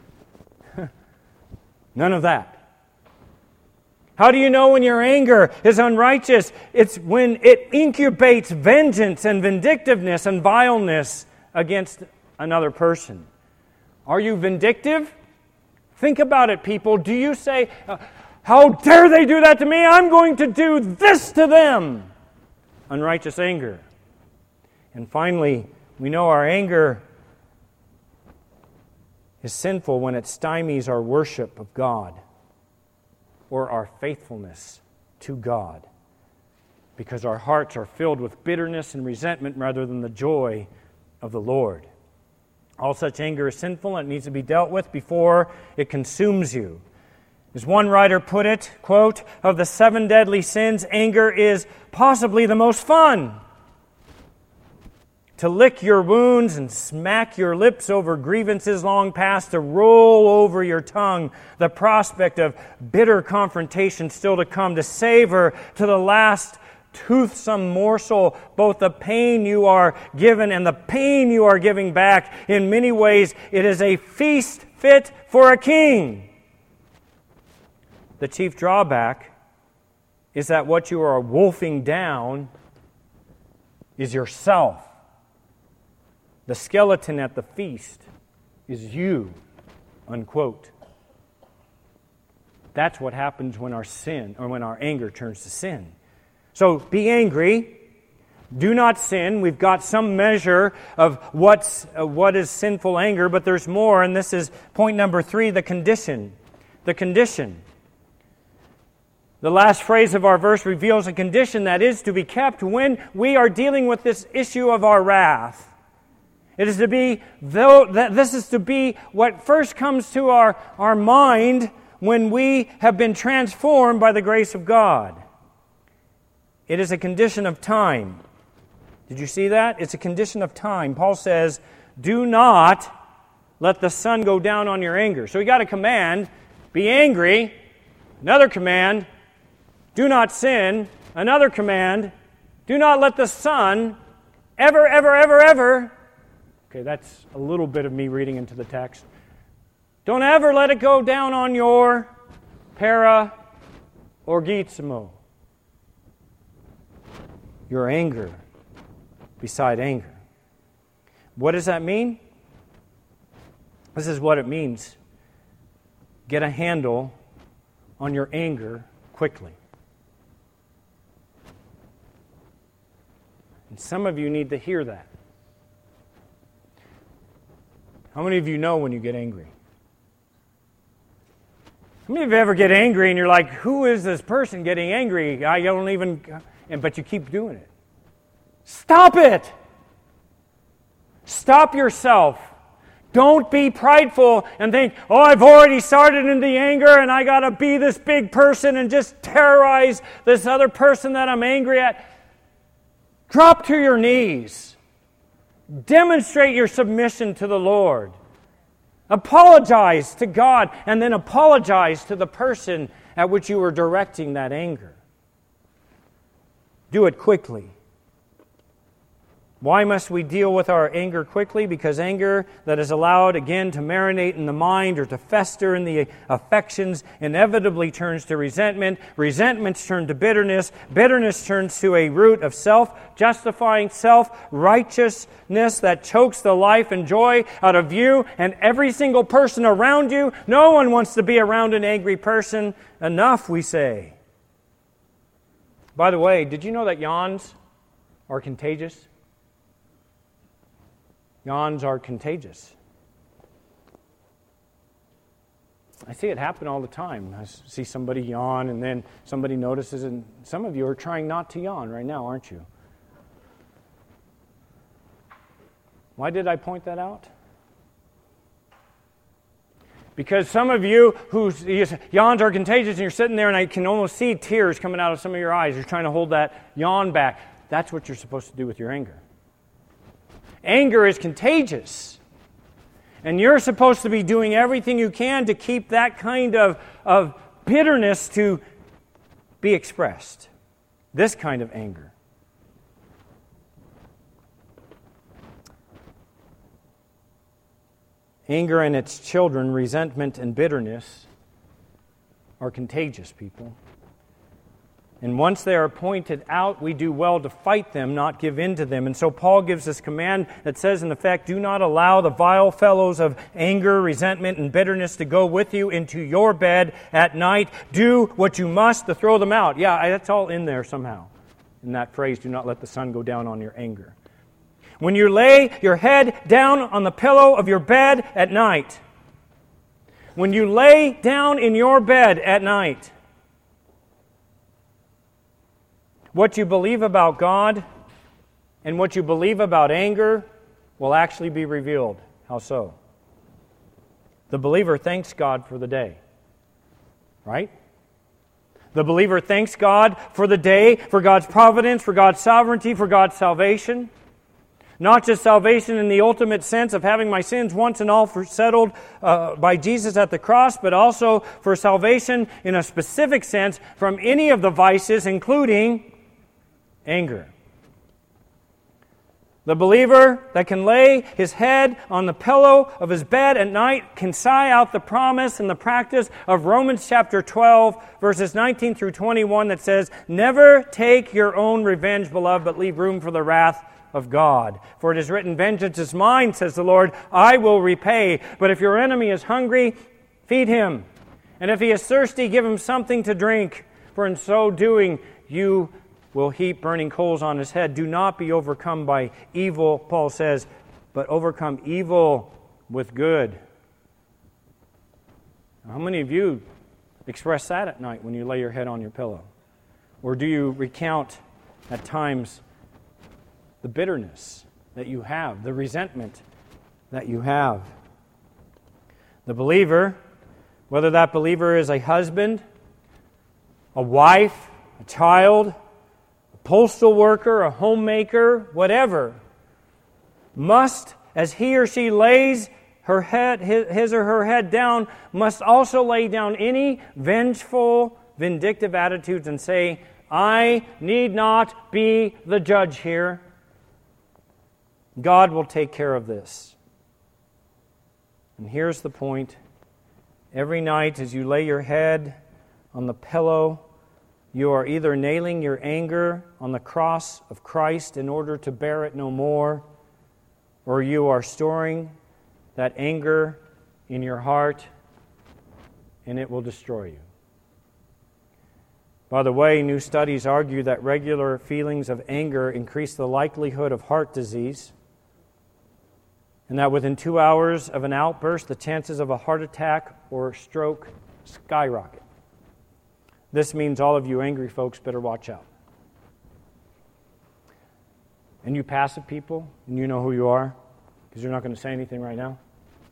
None of that. How do you know when your anger is unrighteous? It's when it incubates vengeance and vindictiveness and vileness against another person. Are you vindictive? Think about it, people. Do you say, how dare they do that to me? I'm going to do this to them. Unrighteous anger. And finally, we know our anger is sinful when it stymies our worship of God or our faithfulness to God, because our hearts are filled with bitterness and resentment rather than the joy of the Lord. All such anger is sinful and it needs to be dealt with before it consumes you. As one writer put it, quote, of the 7 deadly sins, anger is possibly the most fun. to lick your wounds and smack your lips over grievances long past, to roll over your tongue the prospect of bitter confrontation still to come, to savor to the last toothsome morsel both the pain you are given and the pain you are giving back. In many ways, it is a feast fit for a king. The chief drawback is that what you are wolfing down is yourself. The skeleton at the feast is you, unquote. That's what happens when our sin, or when our anger turns to sin. So be angry. Do not sin. We've got some measure of what is sinful anger, but there's more, and this is point number 3, the condition. The condition. The last phrase of our verse reveals a condition that is to be kept when we are dealing with this issue of our wrath. It is to be, this is to be what first comes to our mind when we have been transformed by the grace of God. It is a condition of time. Did you see that? It's a condition of time. Paul says, do not let the sun go down on your anger. So we got a command, be angry. Another command, do not sin. Another command, do not let the sun ever. Okay, that's a little bit of me reading into the text. Don't ever let it go down on your para orgizmo. Your anger beside anger. What does that mean? This is what it means. Get a handle on your anger quickly. And some of you need to hear that. How many of you know when you get angry? How many of you ever get angry and you're like, who is this person getting angry? I don't even... But you keep doing it. Stop it! Stop yourself. Don't be prideful and think, I've already started in the anger and I got to be this big person and just terrorize this other person that I'm angry at. Drop to your knees. Demonstrate your submission to the Lord. Apologize to God and then apologize to the person at which you were directing that anger. Do it quickly. Why must we deal with our anger quickly? Because anger that is allowed again to marinate in the mind or to fester in the affections inevitably turns to resentment. Resentment turns to bitterness. Bitterness turns to a root of self-justifying self-righteousness that chokes the life and joy out of you and every single person around you. No one wants to be around an angry person. Enough, we say. By the way, did you know that yawns are contagious? Yawns are contagious. I see it happen all the time. I see somebody yawn and then somebody notices, and some of you are trying not to yawn right now, aren't you? Why did I point that out? Because some of you whose yawns are contagious and you're sitting there and I can almost see tears coming out of some of your eyes. You're trying to hold that yawn back. That's what you're supposed to do with your anger. Anger is contagious. And you're supposed to be doing everything you can to keep that kind of bitterness to be expressed. This kind of anger. Anger and its children, resentment and bitterness, are contagious, people. And once they are pointed out, we do well to fight them, not give in to them. And so Paul gives this command that says, in effect, do not allow the vile fellows of anger, resentment, and bitterness to go with you into your bed at night. Do what you must to throw them out. Yeah, that's all in there somehow. In that phrase, do not let the sun go down on your anger. When you lay your head down on the pillow of your bed at night, when you lay down in your bed at night, what you believe about God and what you believe about anger will actually be revealed. How so? The believer thanks God for the day. Right? The believer thanks God for the day, for God's providence, for God's sovereignty, for God's salvation. Not just salvation in the ultimate sense of having my sins once and all settled by Jesus at the cross, but also for salvation in a specific sense from any of the vices, including anger. The believer that can lay his head on the pillow of his bed at night can sigh out the promise and the practice of Romans chapter 12, verses 19 through 21 that says, "Never take your own revenge, beloved, but leave room for the wrath of God. For it is written, 'Vengeance is mine, says the Lord, I will repay.' But if your enemy is hungry, feed him. And if he is thirsty, give him something to drink. For in so doing, you will heap burning coals on his head. Do not be overcome by evil," Paul says, "but overcome evil with good." How many of you express that at night when you lay your head on your pillow? Or do you recount at times the bitterness that you have, the resentment that you have? The believer, whether that believer is a husband, a wife, a child, postal worker, a homemaker, whatever, must, as he or she lays her head, his or her head down, must also lay down any vengeful, vindictive attitudes and say, "I need not be the judge here. God will take care of this." And here's the point. Every night as you lay your head on the pillow, you are either nailing your anger on the cross of Christ in order to bear it no more, or you are storing that anger in your heart and it will destroy you. By the way, new studies argue that regular feelings of anger increase the likelihood of heart disease, and that within 2 hours of an outburst, the chances of a heart attack or stroke skyrocket. This means all of you angry folks better watch out. And you passive people, and you know who you are, because you're not going to say anything right now.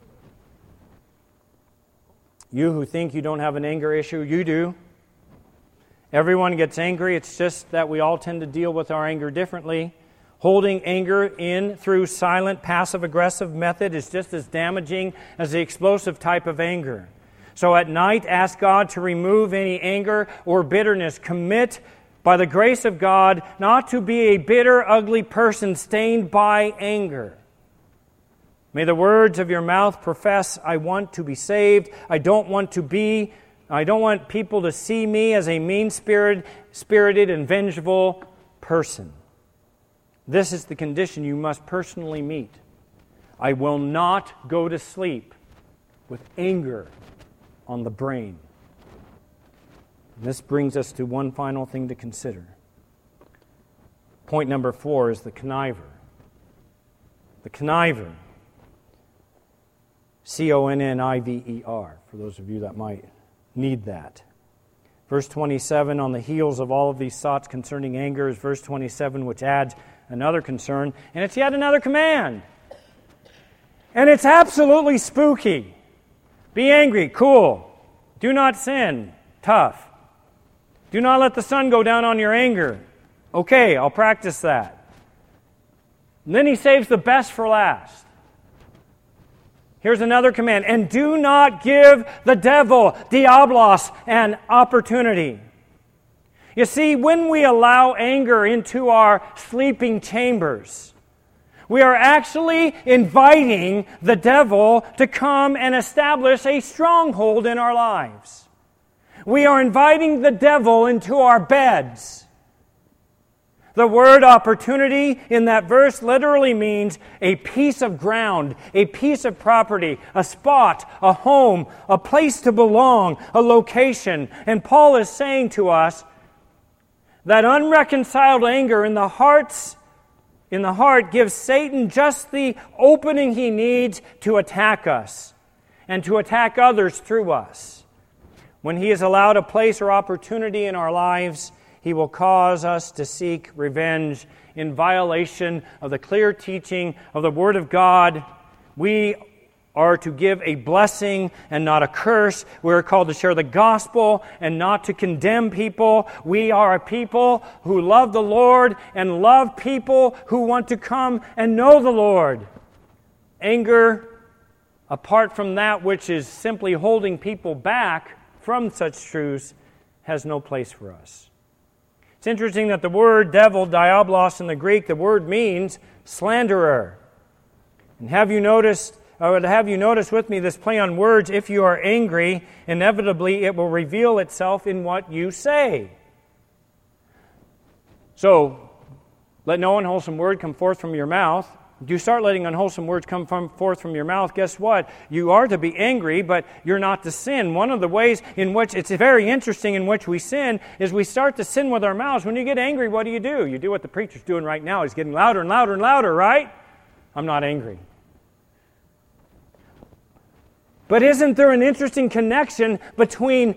You who think you don't have an anger issue, you do. Everyone gets angry. It's just that we all tend to deal with our anger differently. Holding anger in through silent, passive-aggressive method is just as damaging as the explosive type of anger. So at night, ask God to remove any anger or bitterness. Commit, by the grace of God, not to be a bitter, ugly person stained by anger. May the words of your mouth profess, "I want to be saved. I don't want people to see me as a mean-spirited and vengeful person." This is the condition you must personally meet. I will not go to sleep with anger on the brain. And this brings us to one final thing to consider. Point number 4 is the conniver. The conniver. Conniver, for those of you that might need that. Verse 27, on the heels of all of these thoughts concerning anger, is verse 27, which adds another concern, and it's yet another command. And it's absolutely spooky. Be angry, cool. Do not sin, tough. Do not let the sun go down on your anger. Okay, I'll practice that. And then he saves the best for last. Here's another command. And do not give the devil, diablos, an opportunity. You see, when we allow anger into our sleeping chambers, we are actually inviting the devil to come and establish a stronghold in our lives. We are inviting the devil into our beds. The word opportunity in that verse literally means a piece of ground, a piece of property, a spot, a home, a place to belong, a location. And Paul is saying to us that unreconciled anger in the heart gives Satan just the opening he needs to attack us and to attack others through us. When he is allowed a place or opportunity in our lives, he will cause us to seek revenge in violation of the clear teaching of the Word of God. We are to give a blessing and not a curse. We're called to share the gospel and not to condemn people. We are a people who love the Lord and love people who want to come and know the Lord. Anger, apart from that which is simply holding people back from such truths, has no place for us. It's interesting that the word devil, diabolos in the Greek, the word means slanderer. And have you noticed with me this play on words? If you are angry, inevitably it will reveal itself in what you say. So, let no unwholesome word come forth from your mouth. If you start letting unwholesome words come forth from your mouth, guess what? You are to be angry, but you're not to sin. One of the ways in which it's very interesting in which we sin is we start to sin with our mouths. When you get angry, what do? You do what the preacher's doing right now. He's getting louder and louder and louder, right? I'm not angry. But isn't there an interesting connection between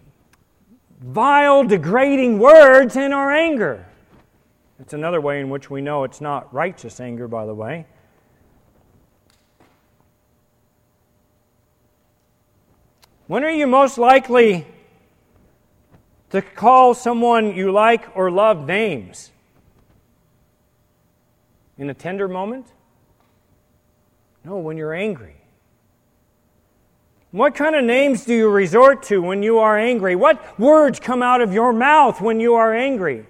vile, degrading words and our anger? It's another way in which we know it's not righteous anger, by the way. When are you most likely to call someone you like or love names? In a tender moment? No, when you're angry. What kind of names do you resort to when you are angry? What words come out of your mouth when you are angry?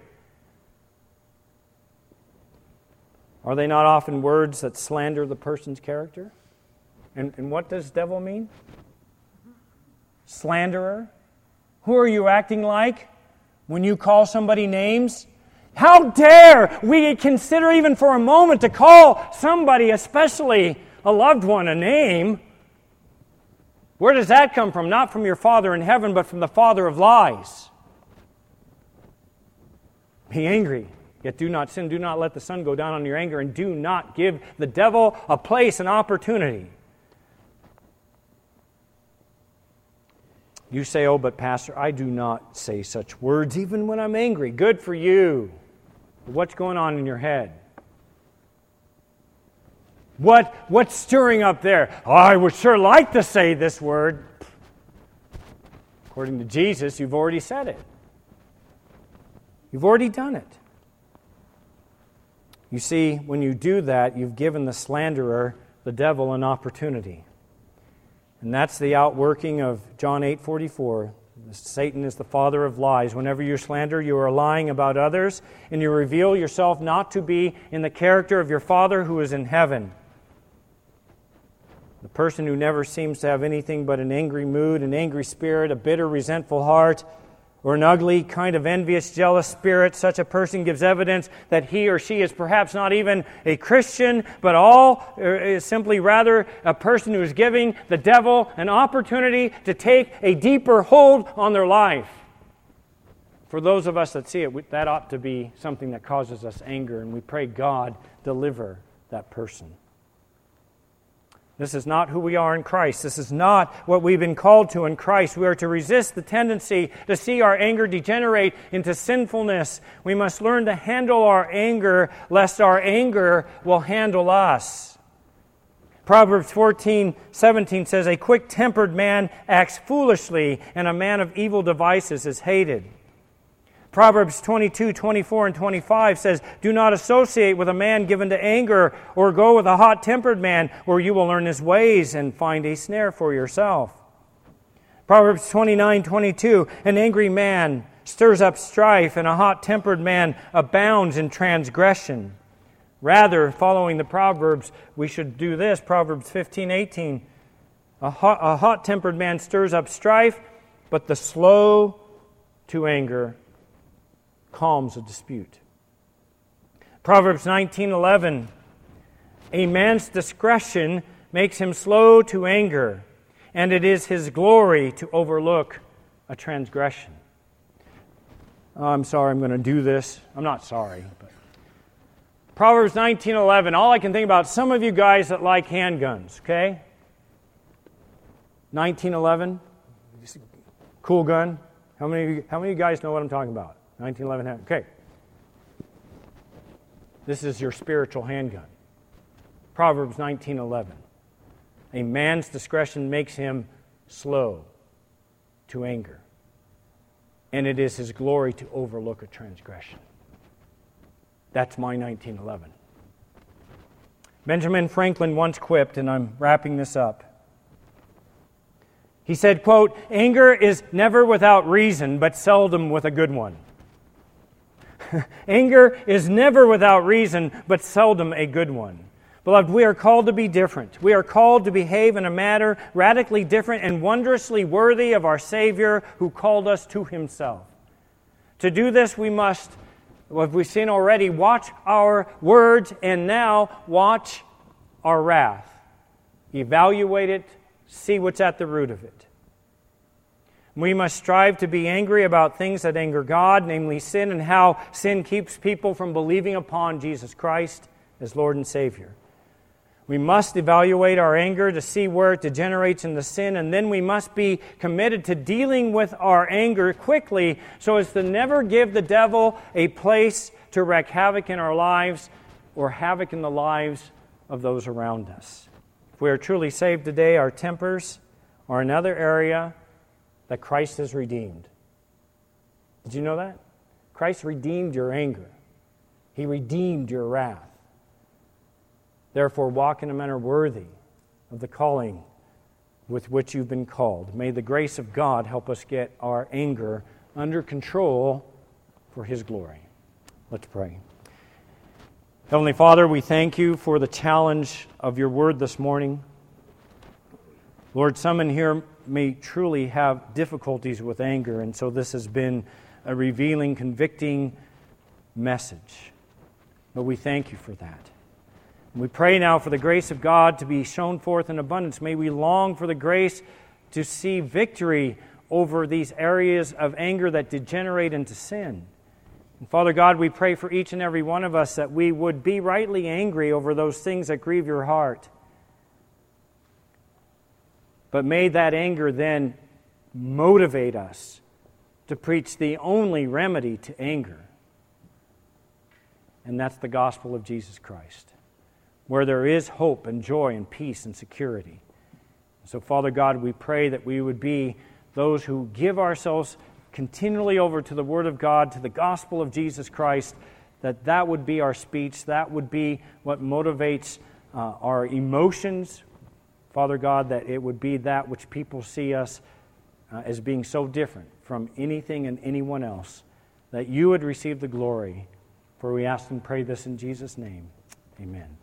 Are they not often words that slander the person's character? And what does devil mean? Slanderer? Who are you acting like when you call somebody names? How dare we consider even for a moment to call somebody, especially a loved one, a name? Where does that come from? Not from your Father in heaven, but from the father of lies. Be angry, yet do not sin. Do not let the sun go down on your anger, and do not give the devil a place, an opportunity. You say, oh, but Pastor, I do not say such words even when I'm angry. Good for you. But what's going on in your head? What's stirring up there? Oh, I would sure like to say this word. According to Jesus, you've already said it. You've already done it. You see, when you do that, you've given the slanderer, the devil, an opportunity. And that's the outworking of John 8:44. Satan is the father of lies. Whenever you slander, you are lying about others, and you reveal yourself not to be in the character of your Father who is in heaven. The person who never seems to have anything but an angry mood, an angry spirit, a bitter, resentful heart, or an ugly, kind of envious, jealous spirit, such a person gives evidence that he or she is perhaps not even a Christian, but is simply rather a person who is giving the devil an opportunity to take a deeper hold on their life. For those of us that see it, that ought to be something that causes us anger, and we pray God deliver that person. This is not who we are in Christ. This is not what we've been called to in Christ. We are to resist the tendency to see our anger degenerate into sinfulness. We must learn to handle our anger, lest our anger will handle us. Proverbs 14:17 says, a quick-tempered man acts foolishly, and a man of evil devices is hated. Proverbs 22:24 and 25 says, do not associate with a man given to anger, or go with a hot-tempered man, or you will learn his ways and find a snare for yourself. Proverbs 29:22, an angry man stirs up strife, and a hot-tempered man abounds in transgression. Rather, following the Proverbs, we should do this. Proverbs 15:18, a hot-tempered man stirs up strife, but the slow to anger calms a dispute. Proverbs 19:11, a man's discretion makes him slow to anger, and it is his glory to overlook a transgression. Oh, I'm sorry, I'm going to do this. I'm not sorry. But Proverbs 19:11, all I can think about, some of you guys that like handguns, okay? 1911, cool gun. How many of you guys know what I'm talking about? 1911. Okay. This is your spiritual handgun. Proverbs 19:11. a man's discretion makes him slow to anger. And it is his glory to overlook a transgression. That's my 1911. Benjamin Franklin once quipped, and I'm wrapping this up. He said, quote, "Anger is never without reason, but seldom with a good one." Anger is never without reason, but seldom a good one. Beloved, we are called to be different. We are called to behave in a manner radically different and wondrously worthy of our Savior who called us to Himself. To do this, we must, what we've seen already, watch our words and now watch our wrath. Evaluate it, see what's at the root of it. We must strive to be angry about things that anger God, namely sin and how sin keeps people from believing upon Jesus Christ as Lord and Savior. We must evaluate our anger to see where it degenerates into sin, and then we must be committed to dealing with our anger quickly so as to never give the devil a place to wreak havoc in our lives or havoc in the lives of those around us. If we are truly saved today, our tempers are another area that Christ has redeemed. Did you know that? Christ redeemed your anger. He redeemed your wrath. Therefore, walk in a manner worthy of the calling with which you've been called. May the grace of God help us get our anger under control for His glory. Let's pray. Heavenly Father, we thank You for the challenge of Your word this morning. Lord, some in here may truly have difficulties with anger, and so this has been a revealing, convicting message. But we thank You for that. We pray now for the grace of God to be shown forth in abundance. May we long for the grace to see victory over these areas of anger that degenerate into sin. And Father God, we pray for each and every one of us that we would be rightly angry over those things that grieve Your heart. But may that anger then motivate us to preach the only remedy to anger. And that's the gospel of Jesus Christ, where there is hope and joy and peace and security. So, Father God, we pray that we would be those who give ourselves continually over to the Word of God, to the gospel of Jesus Christ, that would be our speech, that would be what motivates our emotions, Father God, that it would be that which people see us as being so different from anything and anyone else, that You would receive the glory. For we ask and pray this in Jesus' name. Amen.